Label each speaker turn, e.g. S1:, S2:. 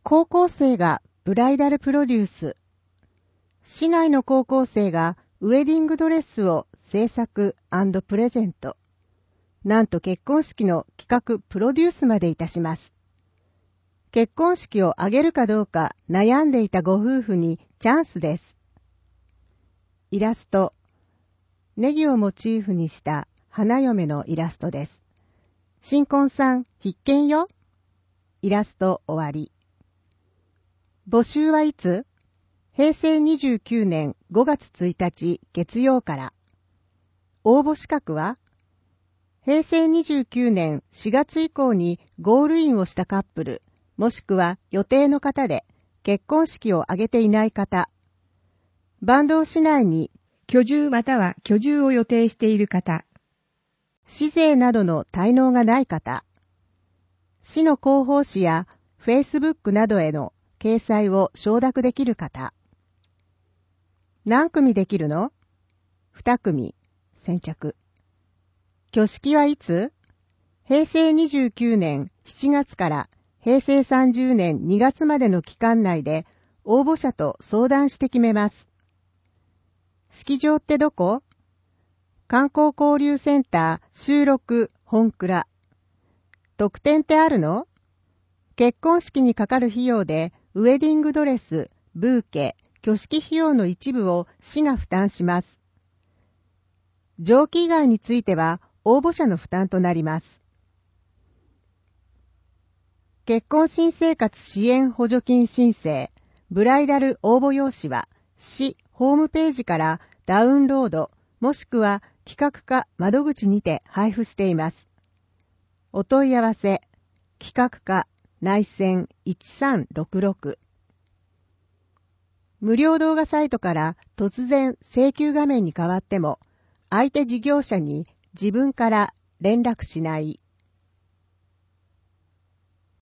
S1: 高校生がブライダルプロデュース。市内の高校生がウェディングドレスを制作&プレゼント。なんと結婚式の企画プロデュースまでいたします。結婚式を挙げるかどうか悩んでいたご夫婦にチャンスです。イラスト。ネギをモチーフにした花嫁のイラストです。新婚さん必見よ。イラスト終わり。募集はいつ？平成29年5月1日月曜から。応募資格は？平成29年4月以降にゴールインをしたカップル、もしくは予定の方で結婚式を挙げていない方。坂東市内に居住または居住を予定している方。市税などの滞納がない方。市の広報誌やフェイスブックなどへの掲載を承諾できる方。何組できるの？2組。先着。挙式はいつ？平成29年7月から平成30年2月までの期間内で応募者と相談して決めます。式場ってどこ？観光交流センター収録本倉。特典ってあるの？結婚式にかかる費用でウェディングドレス、ブーケ、挙式費用の一部を市が負担します。上記以外については応募者の負担となります。結婚新生活支援補助金申請、ブライダル応募用紙は市ホームページからダウンロードもしくは企画課窓口にて配布しています。お問い合わせ、企画課内線1366。無料動画サイトから突然請求画面に変わっても、相手事業者に自分から連絡しない。